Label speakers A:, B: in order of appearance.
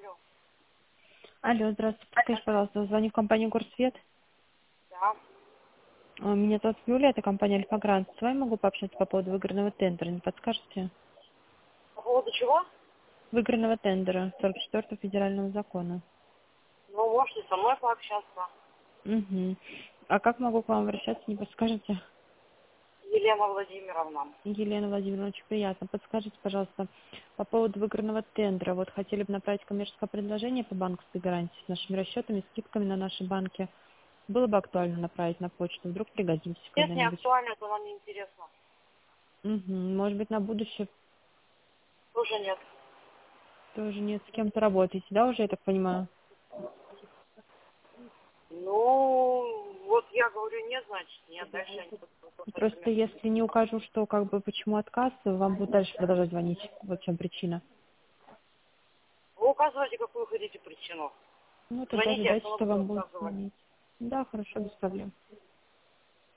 A: Алло.
B: Алло, здравствуйте. Подскажите, пожалуйста, звоню в компанию «Горсвет».
A: Да.
B: Меня зовут Юлия, это компания «Альфа-Грант». С вами могу пообщаться по поводу выигранного тендера, не подскажете?
A: По поводу чего?
B: Выигранного тендера 44-го федерального закона.
A: Ну, можете со мной пообщаться.
B: Угу. А как могу к вам обращаться, не подскажете?
A: Елена Владимировна.
B: Елена Владимировна, очень приятно. Подскажите, пожалуйста, по поводу выигранного тендера. Вот хотели бы направить коммерческое предложение по банковской гарантии с нашими расчетами, скидками на наши банки. Было бы актуально направить на почту, вдруг пригодимся
A: Нет, не
B: когда-нибудь.
A: актуально, это вам не интересно.
B: Угу. Может быть, на будущее
A: Тоже нет.
B: тоже нет, с кем-то работаете, да, уже, я так понимаю?
A: Ну, вот я говорю нет, значит нет. Дальше я не буду просто
B: Просто если не укажу, что как бы почему отказ, вам будут дальше продолжать звонить. Вот в чем причина.
A: Вы указываете, какую хотите причину.
B: Ну, тогда
A: Звоните, я
B: ожидайте,
A: все равно
B: что
A: буду
B: вам будут
A: указывать.
B: звонить. Да, хорошо, без проблем.